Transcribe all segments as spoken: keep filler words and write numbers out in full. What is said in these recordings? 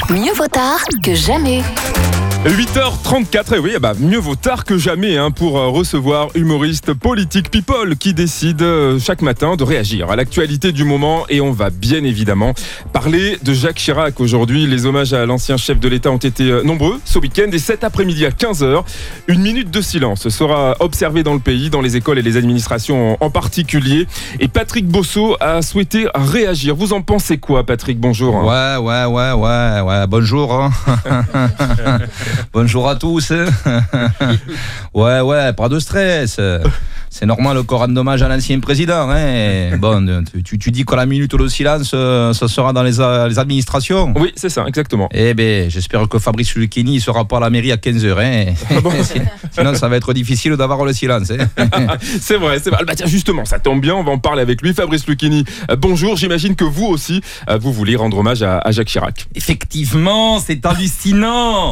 Mieux vaut tard que jamais. huit heures trente-quatre, et oui, bah, mieux vaut tard que jamais hein, pour euh, recevoir humoriste politique people qui décide euh, chaque matin de réagir à l'actualité du moment. Et on va bien évidemment parler de Jacques Chirac aujourd'hui. Les hommages à l'ancien chef de l'État ont été euh, nombreux ce week-end, et cet après-midi à quinze heures, une minute de silence sera observée dans le pays, dans les écoles et les administrations en, en particulier. Et Patrick Bosso a souhaité réagir. Vous en pensez quoi, Patrick? Bonjour. Ouais, ouais, ouais, ouais, ouais, bonjour. Hein. Bonjour à tous. Ouais, ouais, pas de stress. C'est normal le Coran d'hommage à l'ancien président. Hein. Bon, tu, tu dis que la minute de silence, ça sera dans les, les administrations. Oui, c'est ça, exactement. Eh bien, j'espère que Fabrice Lucchini ne sera pas à la mairie à quinze heures. Hein. Ah bon. Sinon, ça va être difficile d'avoir le silence. Hein. C'est vrai, c'est vrai. Bah, tiens, justement, ça tombe bien, on va en parler avec lui. Fabrice Lucchini, euh, bonjour. J'imagine que vous aussi, euh, vous voulez rendre hommage à, à Jacques Chirac. Effectivement, c'est hallucinant.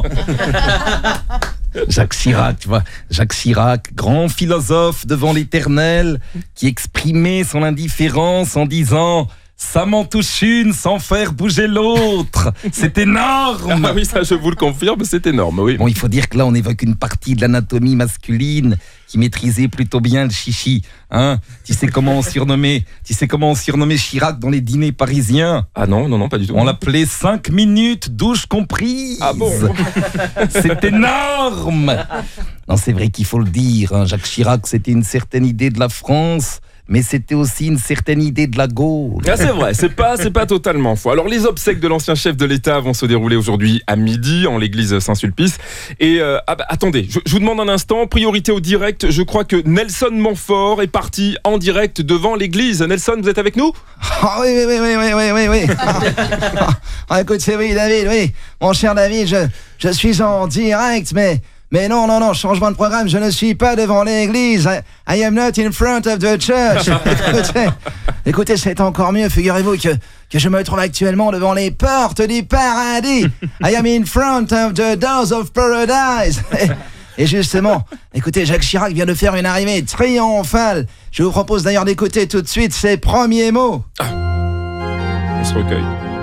Jacques Chirac, tu vois, Jacques Chirac, grand philosophe devant l'éternel, qui exprimait son indifférence en disant « ça m'en touche une sans faire bouger l'autre ». C'est énorme. Ah oui, ça je vous le confirme, c'est énorme, oui. Bon, il faut dire que là, on évoque une partie de l'anatomie masculine qui maîtrisait plutôt bien le chichi. Hein, tu sais comment on surnommait, tu sais comment on surnommait Chirac dans les dîners parisiens? Ah non, non, non, pas du tout. On l'appelait cinq minutes, douche comprise. Ah bon? C'est énorme. Non, c'est vrai qu'il faut le dire. Hein, Jacques Chirac, c'était une certaine idée de la France, mais c'était aussi une certaine idée de la Gaule. Ah, c'est vrai, c'est pas, c'est pas totalement faux. Alors, les obsèques de l'ancien chef de l'État vont se dérouler aujourd'hui à midi en l'église Saint-Sulpice. Et euh, ah bah, attendez, je, je vous demande un instant, priorité au direct. Je crois que Nelson Montfort est parti en direct devant l'église. Nelson, vous êtes avec nous? Ah oui, oui, oui, oui, oui, oui, oui. Ah, écoute, c'est oui, David, oui. Mon cher David, je, je suis en direct, mais... Mais non, non, non, changement de programme, je ne suis pas devant l'église. I, I am not in front of the church. écoutez, écoutez, c'est encore mieux, figurez-vous que, que je me trouve actuellement devant les portes du paradis. I am in front of the doors of paradise. Et, et justement, écoutez, Jacques Chirac vient de faire une arrivée triomphale. Je vous propose d'ailleurs d'écouter tout de suite ses premiers mots. Ah. On se recueille.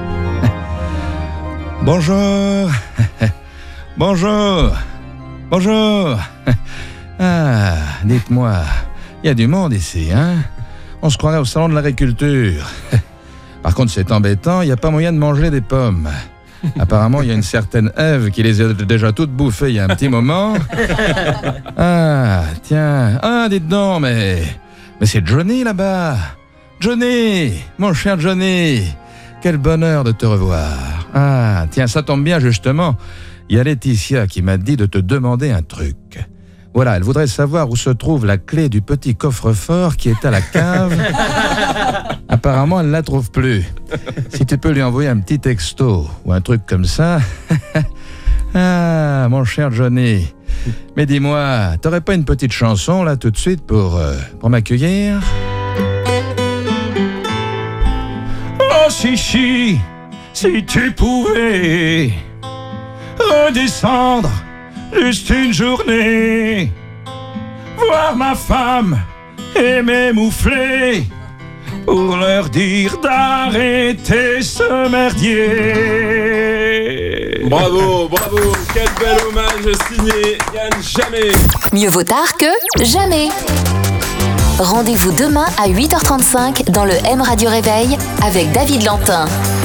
Bonjour. Bonjour. Bonjour. Ah, dites-moi, il y a du monde ici, hein? On se croirait au salon de l'agriculture. Par contre, c'est embêtant, il n'y a pas moyen de manger des pommes. Apparemment, il y a une certaine Ève qui les a déjà toutes bouffées il y a un petit moment. Ah, tiens. Ah, dites donc, mais... Mais c'est Johnny, là-bas. Johnny, mon cher Johnny. Quel bonheur de te revoir. Ah, tiens, ça tombe bien, justement. Il y a Laetitia qui m'a dit de te demander un truc. Voilà, elle voudrait savoir où se trouve la clé du petit coffre-fort qui est à la cave. Apparemment, elle ne la trouve plus. Si tu peux lui envoyer un petit texto ou un truc comme ça. Ah, mon cher Johnny. Mais dis-moi, t'aurais pas une petite chanson là tout de suite pour, euh, pour m'accueillir? Oh chichi, si tu pouvais redescendre juste une journée, voir ma femme et mes mouflés, pour leur dire d'arrêter ce merdier. Bravo, bravo, quel bel hommage signé Yann Jamais. Mieux vaut tard que jamais. Rendez-vous demain à huit heures trente-cinq dans le M Radio Réveil avec David Lantin.